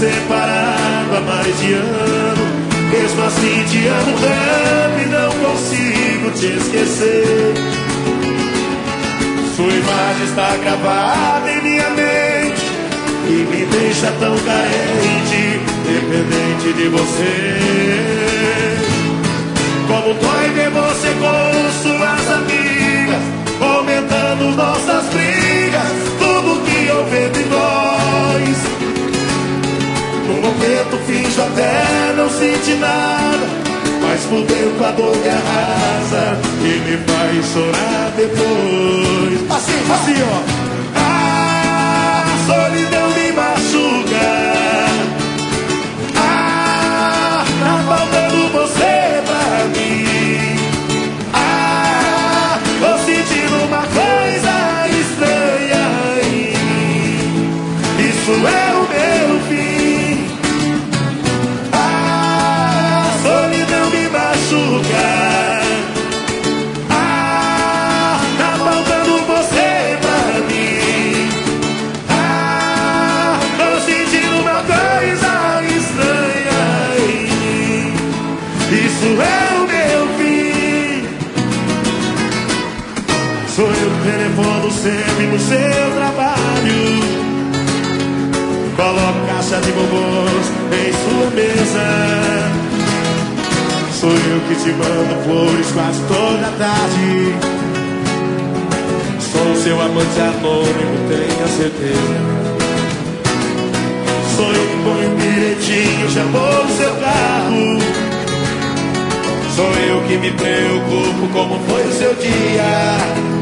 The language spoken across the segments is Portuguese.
separado há mais de ano. Mesmo assim te amo tanto e não consigo te esquecer. Sua imagem está gravada em minha mente e me deixa tão carente, dependente de você. Como dói ver você com suas amigas, comentando nossas brigas, tudo que houve entre nós. No momento finjo até não sentir nada, mas por dentro a dor me arrasa e me faz chorar depois. Assim, assim, ó. A solidão me machuca. Ah, tá faltando você pra mim. Ah, tô sentindo uma coisa estranha em mim. Isso é o meu fim. A solidão me machuca. Ah, tá faltando você pra mim. Ah, tô sentindo uma coisa estranha em mim. Isso é o meu fim. Sou eu que telefono sempre no seu trabalho. Coloco caixa de bombons em sua mesa. Sou eu que te mando flores quase toda tarde. Sou seu amante anônimo, tenha certeza. Sou eu que ponho um bilhetinho, chamou o seu carro. Sou eu que me preocupo como foi o seu dia.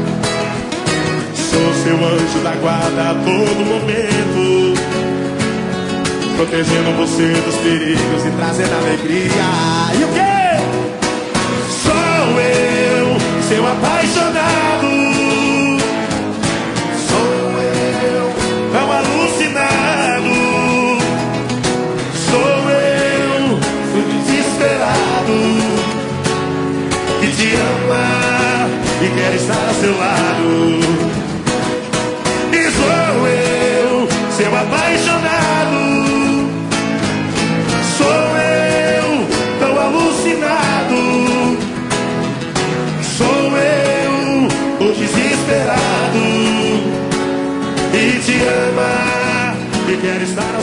Sou seu anjo da guarda a todo momento, protegendo você dos perigos e trazendo alegria. E o quê? Sou eu, seu apaixonado. Sou eu, tão alucinado. Sou eu, o desesperado, que te ama e quer estar ao seu lado. E sou eu, seu apaixonado. Sou eu, tão alucinado. Sou eu, o desesperado, e te ama e quer estar